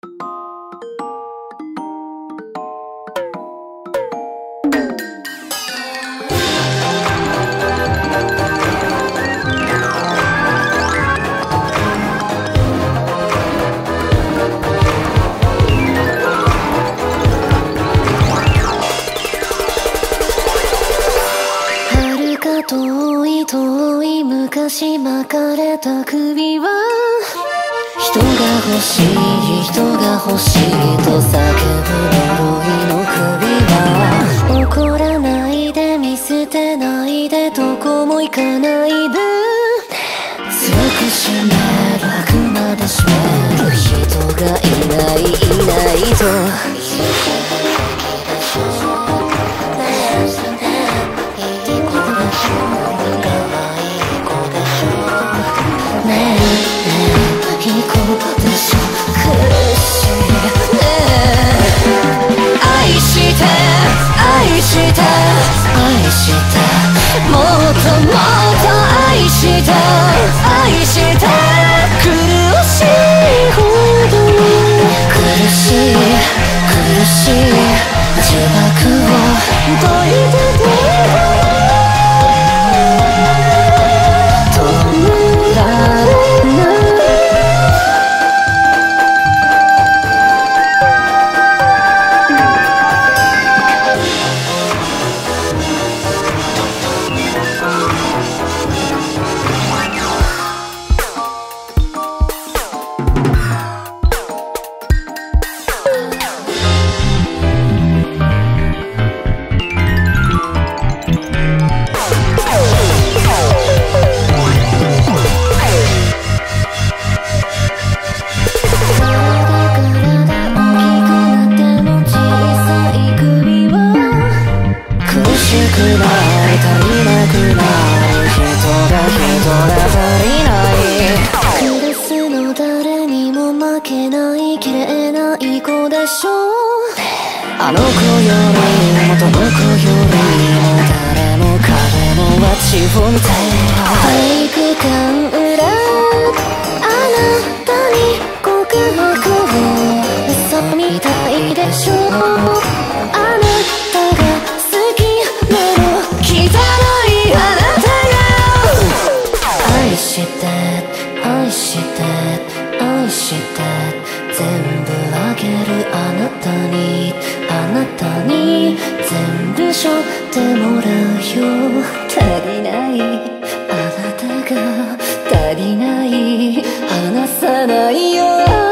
遠い遠い昔巻かれた首は人が欲しい人が欲しいと叫ぶ呪いの首は怒らないで見捨てないでどこも行かないで強く締めるあくまで締める人がいないいないともっともっと愛して愛して苦しいほど苦しい苦しい呪縛を解いて止められないあの子よりもどの子よりも誰も彼もは自分で体育館裏あなたに告白を嘘みたいでしょあなたが好きなの汚いあなたが愛して愛して愛して全部あげるあなたにあなたに全部背負ってもらうよ足りないあなたが足りない離さないよ